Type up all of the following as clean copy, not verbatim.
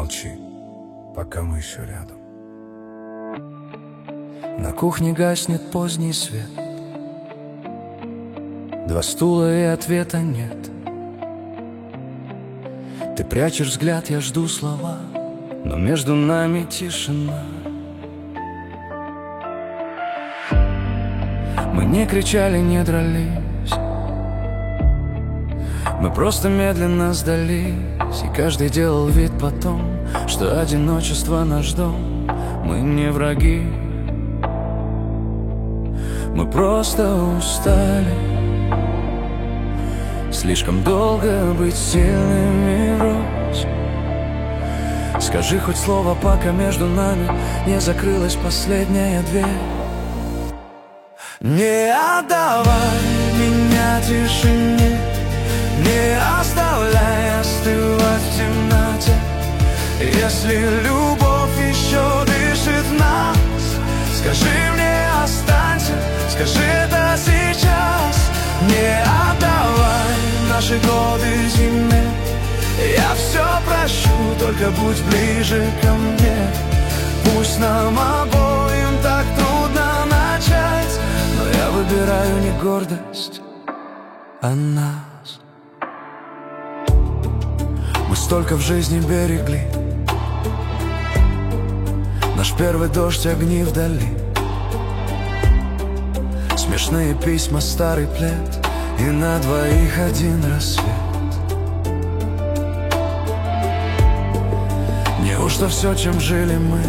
молчи, пока мы еще рядом. На кухне гаснет поздний свет, два стула и ответа нет. Ты прячешь взгляд, я жду слова, но между нами тишина. Мы не кричали, не дрались, мы просто медленно сдались, и каждый делал вид потом, что одиночество наш дом. Мы не враги, мы просто устали слишком долго быть сильными врозь. Скажи хоть слово, пока между нами не закрылась последняя дверь. Не отдавай меня тишине, не оставляй остывать в темноте. Если любовь еще дышит в нас, скажи мне, останься, скажи это сейчас. Не отдавай наши годы зиме, я все прощу, только будь ближе ко мне. Пусть нам обоим так трудно начать, но я выбираю не гордость, а нас. Мы столько в жизни берегли, наш первый дождь, огни вдали, смешные письма, старый плед, и на двоих один рассвет. Неужто все, чем жили мы,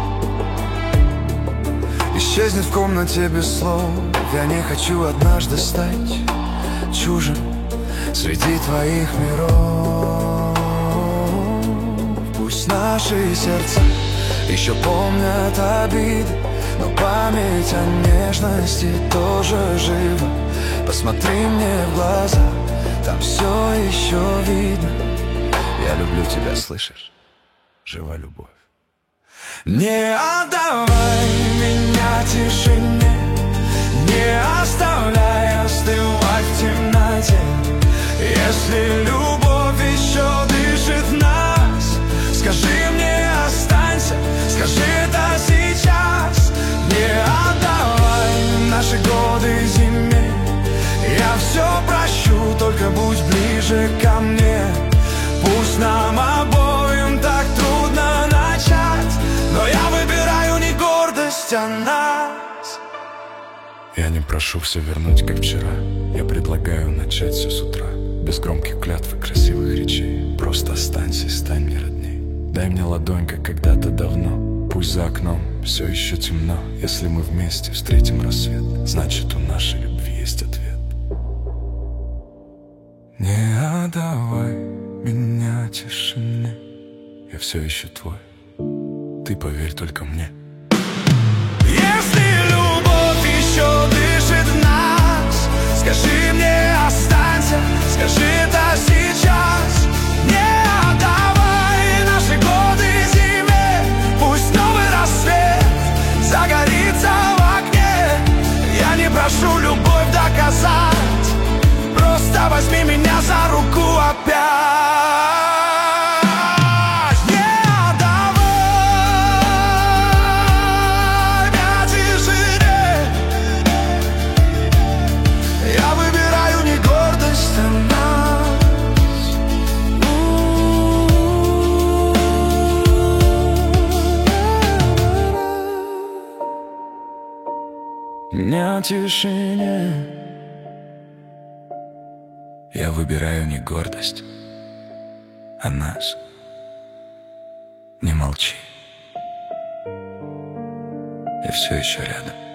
исчезнет в комнате без слов? Я не хочу однажды стать чужим среди твоих миров. Пусть наши сердца еще помнят обиды, но память о нежности тоже жива. Посмотри мне в глаза, там все еще видно. Я люблю тебя, слышишь? Жива любовь. Не отдавай меня тишине, не оставляй остывать в темноте. Если любовь еще дышит в нас, скажи мне, останься, скажи это сейчас. Не отдавай наши годы зиме, я все прощу, только будь ближе ко мне. Пусть нам обоим так трудно начать, но я выбираю не гордость, а нас. Я не прошу все вернуть, как вчера, я предлагаю начать все с утра. Без громких клятв и красивых речей, просто останься и стань мне родней. Дай мне ладонь, как когда-то давно. Пусть за окном все еще темно, если мы вместе встретим рассвет, значит, у нашей любви есть ответ. Не отдавай меня тишине, я все еще твой, ты поверь только мне. Если любовь еще дышит в нас, скажи мне, останься, скажи это сейчас. Не отдавай наши годы зиме, пусть новый рассвет загорится в окне. Я не прошу любовь доказать, просто возьми меня за руку опять. Не тишине, я выбираю не гордость, а нас. Не молчи, я все еще рядом.